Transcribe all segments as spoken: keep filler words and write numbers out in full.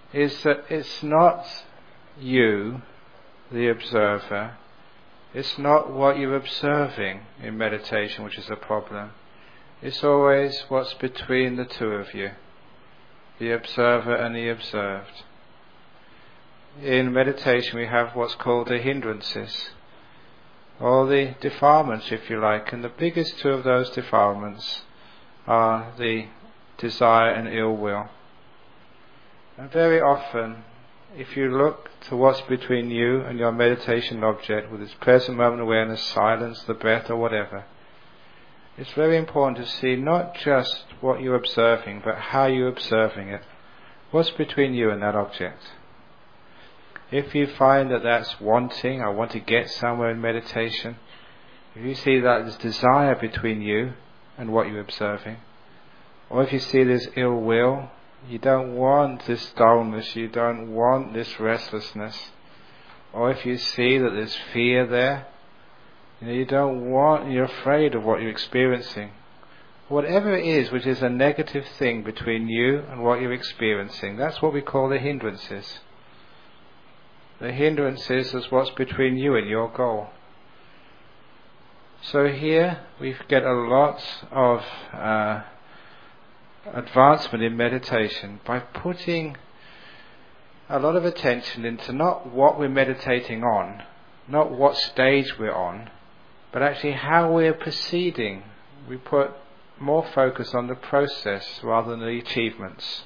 is that it's not you, the observer, it's not what you're observing in meditation which is a problem. It's always what's between the two of you, the observer and the observed. In meditation we have what's called the hindrances, or the defilements if you like, and the biggest two of those defilements are the desire and ill will. And very often, if you look to what's between you and your meditation object with its present moment awareness, silence, the breath or whatever, it's very important to see not just what you're observing, but how you're observing it. What's between you and that object? If you find that that's wanting, I want to get somewhere in meditation, if you see that there's desire between you and what you're observing, or if you see there's ill will, you don't want this dullness, you don't want this restlessness, or if you see that there's fear there, you know, you don't want, you're afraid of what you're experiencing. Whatever it is which is a negative thing between you and what you're experiencing, that's what we call the hindrances. The hindrances is what's between you and your goal. So here we get a lot of uh, advancement in meditation by putting a lot of attention into not what we're meditating on, not what stage we're on, but actually how we're proceeding. We put more focus on the process rather than the achievements.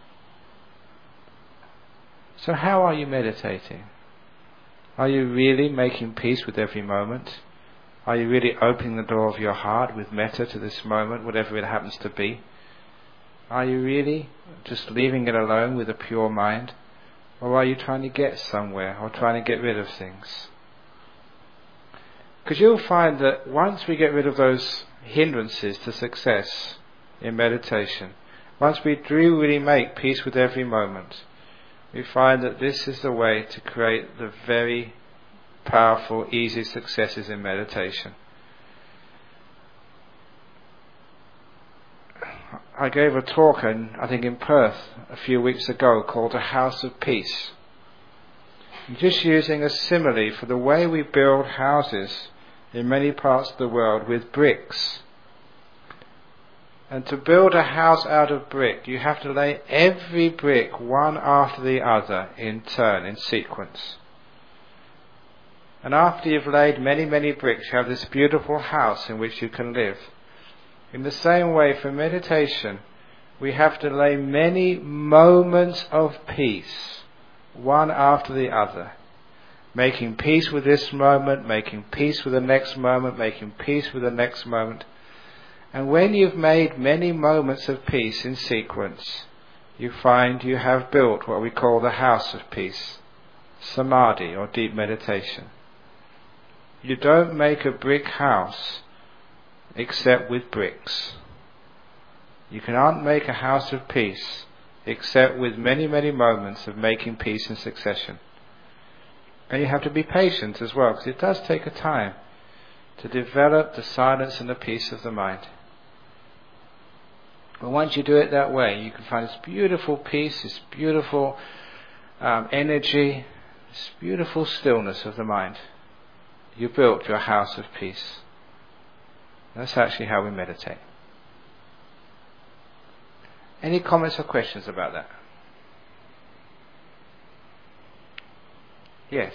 So how are you meditating? Are you really making peace with every moment? Are you really opening the door of your heart with metta to this moment, whatever it happens to be? Are you really just leaving it alone with a pure mind? Or are you trying to get somewhere, or trying to get rid of things? Because you'll find that once we get rid of those hindrances to success in meditation, once we do really make peace with every moment, we find that this is the way to create the very powerful, easy successes in meditation. I gave a talk, in, I think in Perth, a few weeks ago, called A House of Peace. I'm just using a simile for the way we build houses in many parts of the world with bricks. And to build a house out of brick, you have to lay every brick one after the other in turn, in sequence. And after you've laid many, many bricks, you have this beautiful house in which you can live. In the same way, for meditation, we have to lay many moments of peace, one after the other. Making peace with this moment, making peace with the next moment, making peace with the next moment. And when you've made many moments of peace in sequence, you find you have built what we call the house of peace, samadhi or deep meditation. You don't make a brick house except with bricks. You cannot make a house of peace except with many, many moments of making peace in succession. And you have to be patient as well, because it does take a time to develop the silence and the peace of the mind. But once you do it that way, you can find this beautiful peace, this beautiful um, energy, this beautiful stillness of the mind. You built your house of peace. That's actually how we meditate. Any comments or questions about that? Yes.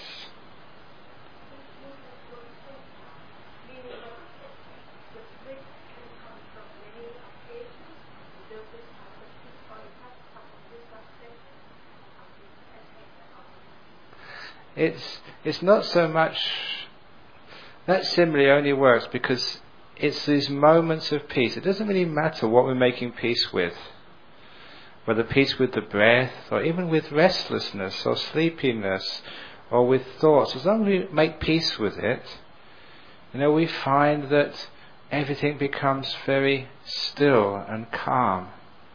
It's it's not so much, that simile only works because it's these moments of peace. It doesn't really matter what we're making peace with, whether peace with the breath or even with restlessness or sleepiness or with thoughts. As long as we make peace with it, you know, we find that everything becomes very still and calm.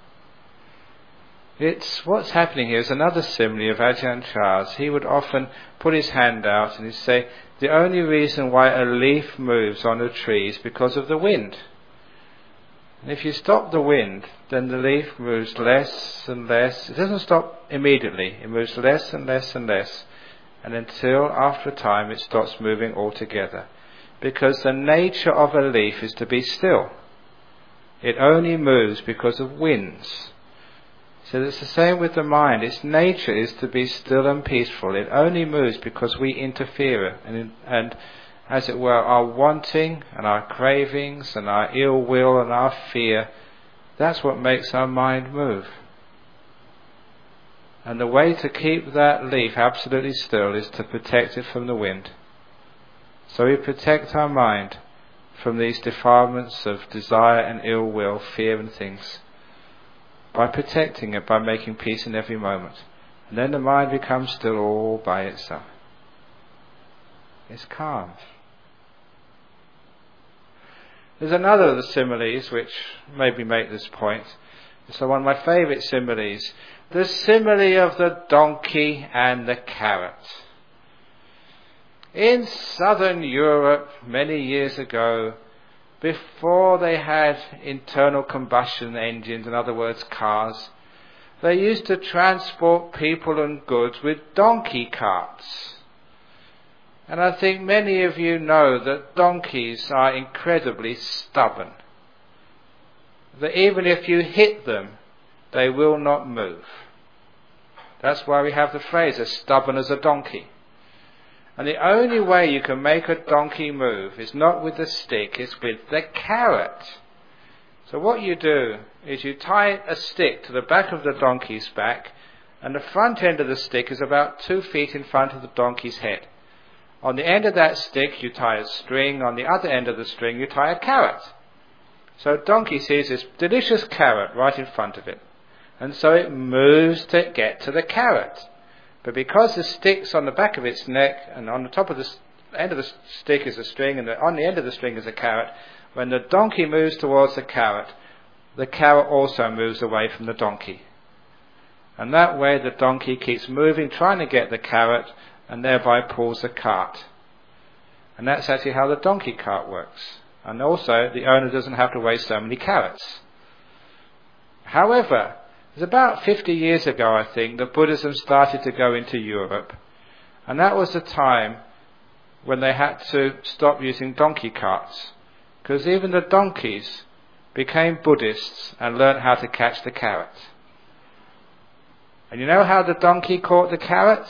It's what's happening here is another simile of Ajahn Chah's. He would often put his hand out and he'd say, the only reason why a leaf moves on a tree is because of the wind. And if you stop the wind, then the leaf moves less and less. It doesn't stop immediately. It moves less and less and less. And until after a time it stops moving altogether. Because the nature of a leaf is to be still. It only moves because of winds. So it's the same with the mind. Its nature is to be still and peaceful. It only moves because we interfere. And, and as it were, our wanting and our cravings and our ill will and our fear, that's what makes our mind move. And the way to keep that leaf absolutely still is to protect it from the wind. So we protect our mind from these defilements of desire and ill will, fear and things, by protecting it, by making peace in every moment. And then the mind becomes still all by itself. It's calm. There's another of the similes which maybe make this point. So one of my favourite similes, the simile of the donkey and the carrot. In southern Europe, many years ago, before they had internal combustion engines, in other words cars, they used to transport people and goods with donkey carts. And I think many of you know that donkeys are incredibly stubborn. That even if you hit them, they will not move. That's why we have the phrase, as stubborn as a donkey. And the only way you can make a donkey move is not with the stick, it's with the carrot. So what you do is you tie a stick to the back of the donkey's back, and the front end of the stick is about two feet in front of the donkey's head. On the end of that stick you tie a string, on the other end of the string you tie a carrot. So a donkey sees this delicious carrot right in front of it, and so it moves to get to the carrot. But because the stick's on the back of its neck, and on the top of the end of the stick is a string, and on the end of the string is a carrot, when the donkey moves towards the carrot, the carrot also moves away from the donkey. And that way the donkey keeps moving, trying to get the carrot, and thereby pulls the cart. And that's actually how the donkey cart works. And also, the owner doesn't have to waste so many carrots. However, it was about fifty years ago, I think, that Buddhism started to go into Europe. And that was the time when they had to stop using donkey carts. Because even the donkeys became Buddhists and learned how to catch the carrot. And you know how the donkey caught the carrot?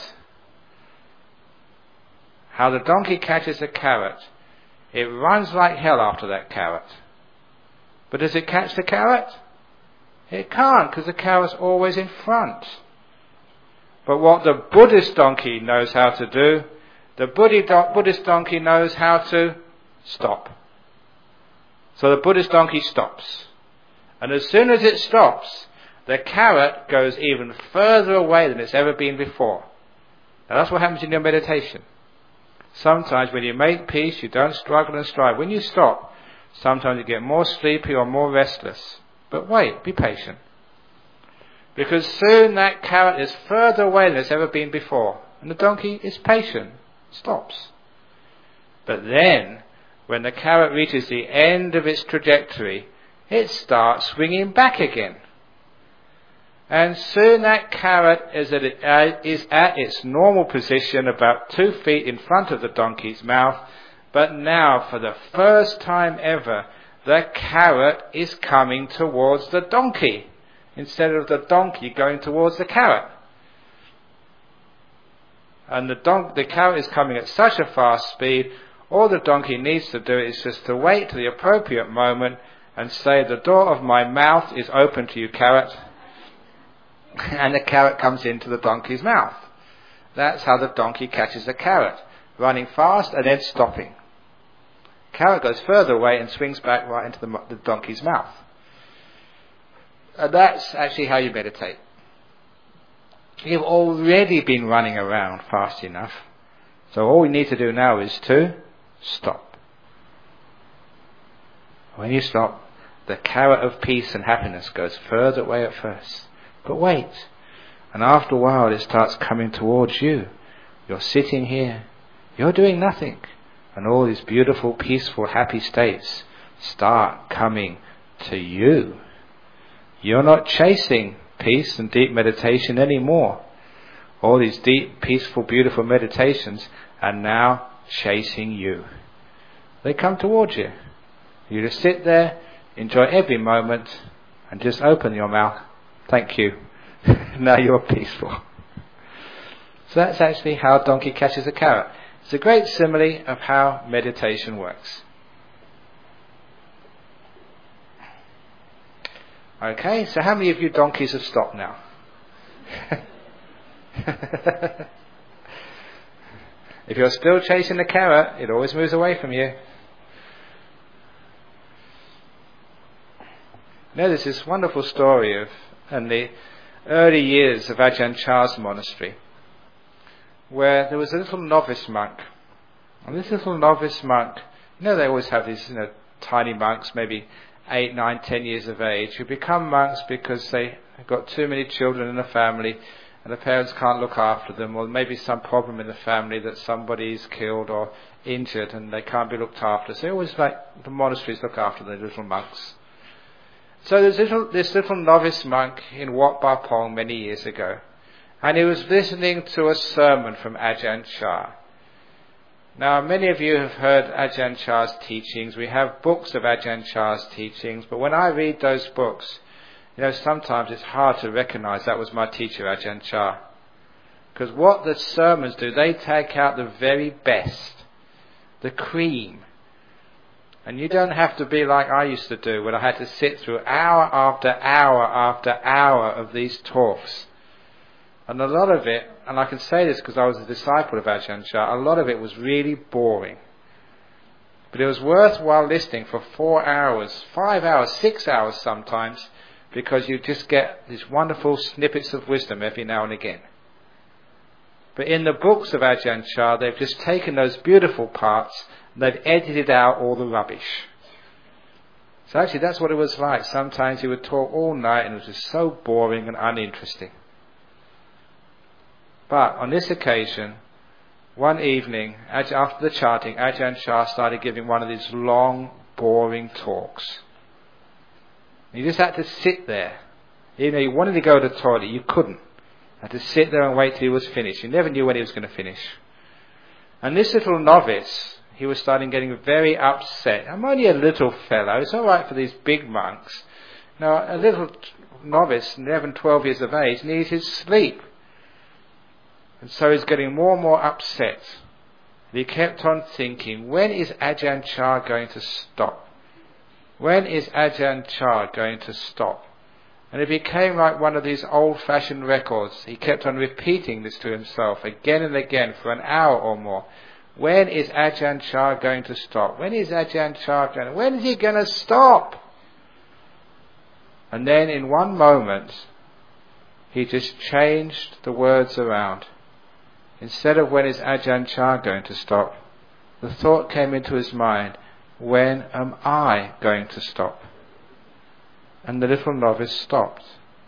How the donkey catches the carrot. It runs like hell after that carrot. But does it catch the carrot? It can't, because the carrot's always in front. But what the Buddhist donkey knows how to do, the Buddhist donkey knows how to stop. So the Buddhist donkey stops. And as soon as it stops, the carrot goes even further away than it's ever been before. Now that's what happens in your meditation. Sometimes when you make peace, you don't struggle and strive. When you stop, sometimes you get more sleepy or more restless. But wait, be patient. Because soon that carrot is further away than it's ever been before. And the donkey is patient, stops. But then, when the carrot reaches the end of its trajectory, it starts swinging back again. And soon that carrot is at, it, uh, is at its normal position, about two feet in front of the donkey's mouth. But now, for the first time ever, the carrot is coming towards the donkey, instead of the donkey going towards the carrot. And the, don- the carrot is coming at such a fast speed, all the donkey needs to do is just to wait to the appropriate moment and say, "The door of my mouth is open to you, carrot." And the carrot comes into the donkey's mouth. That's how the donkey catches the carrot, running fast and then stopping. Carrot goes further away and swings back right into the, the donkey's mouth. And that's actually how you meditate. You've already been running around fast enough. So all we need to do now is to stop. When you stop, the carrot of peace and happiness goes further away at first. But wait, and after a while it starts coming towards you. You're sitting here, you're doing nothing, and all these beautiful, peaceful, happy states start coming to you. You're not chasing peace and deep meditation anymore. All these deep, peaceful, beautiful meditations are now chasing you. They come towards you. You just sit there, enjoy every moment, and just open your mouth. Thank you. Now you're peaceful. So that's actually how a donkey catches a carrot. It's a great simile of how meditation works. Okay, so how many of you donkeys have stopped now? If you're still chasing the carrot, it always moves away from you. Now there's this wonderful story of in the early years of Ajahn Chah's monastery, where there was a little novice monk. And this little novice monk, you know they always have these, you know, tiny monks, maybe eight, nine, ten years of age, who become monks because they have got too many children in the family and the parents can't look after them, or maybe some problem in the family that somebody's killed or injured and they can't be looked after. So they always like the monasteries look after the little monks. So there's little, this little novice monk in Wat Pah Pong many years ago, and he was listening to a sermon from Ajahn Chah. Now, many of you have heard Ajahn Chah's teachings. We have books of Ajahn Chah's teachings, but when I read those books, you know, sometimes it's hard to recognize that was my teacher, Ajahn Chah. Because what the sermons do, they take out the very best, the cream. And you don't have to be like I used to do, when I had to sit through hour after hour after hour of these talks. And a lot of it, and I can say this because I was a disciple of Ajahn Chah, a lot of it was really boring. But it was worthwhile listening for four hours, five hours, six hours sometimes, because you just get these wonderful snippets of wisdom every now and again. But in the books of Ajahn Chah, they've just taken those beautiful parts and they've edited out all the rubbish. So actually that's what it was like. Sometimes he would talk all night and it was just so boring and uninteresting. But on this occasion, one evening, after the chanting, Ajahn Chah started giving one of these long, boring talks. You just had to sit there. Even though you wanted to go to the toilet, you couldn't. You had to sit there and wait till he was finished. You never knew when he was going to finish. And this little novice, he was starting getting very upset. I'm only a little fellow. It's all right for these big monks. Now, a little novice, eleven, twelve years of age, needs his sleep. And so he's getting more and more upset. And he kept on thinking, when is Ajahn Chah going to stop? When is Ajahn Chah going to stop? And it became like one of these old-fashioned records. He kept on repeating this to himself again and again for an hour or more. When is Ajahn Chah going to stop? When is Ajahn Chah going to... When is he going to stop? And then in one moment, he just changed the words around. Instead of when is Ajahn Chah going to stop, the thought came into his mind, when am I going to stop? And the little novice stopped.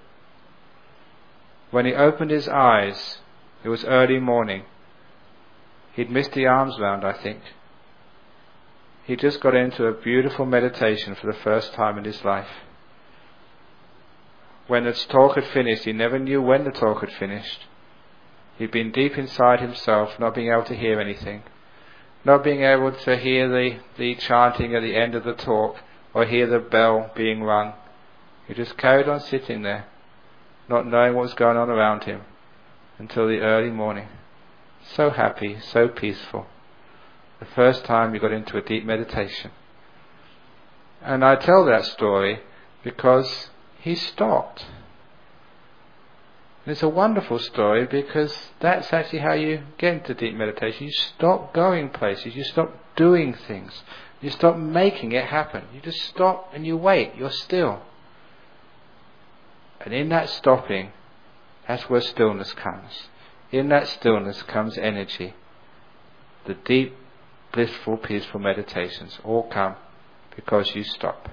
When he opened his eyes, it was early morning. He'd missed the alms round, I think. He just got into a beautiful meditation for the first time in his life. When the talk had finished, he never knew when the talk had finished. He'd been deep inside himself, not being able to hear anything, not being able to hear the, the chanting at the end of the talk, or hear the bell being rung. He just carried on sitting there, not knowing what was going on around him, until the early morning. So happy, so peaceful. The first time he got into a deep meditation. And I tell that story because he stopped. And it's a wonderful story because that's actually how you get into deep meditation. You stop going places, you stop doing things, you stop making it happen. You just stop and you wait, you're still. And in that stopping, that's where stillness comes. In that stillness comes energy. The deep, blissful, peaceful meditations all come because you stop.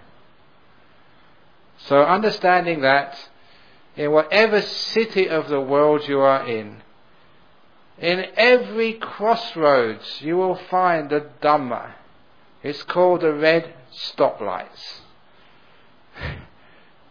So understanding that, in whatever city of the world you are in, in every crossroads you will find the Dhamma. It's called the red stoplights.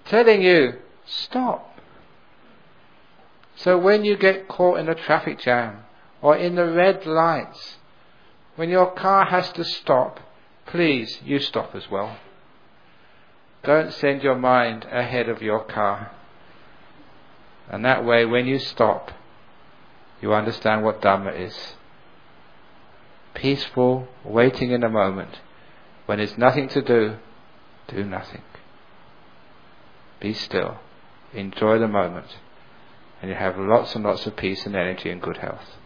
telling you, stop. So when you get caught in a traffic jam or in the red lights, when your car has to stop, please, you stop as well. Don't send your mind ahead of your car. And that way, when you stop, you understand what Dhamma is. Peaceful, waiting in a moment. When there's nothing to do, do nothing. Be still. Enjoy the moment. And you have lots and lots of peace and energy and good health.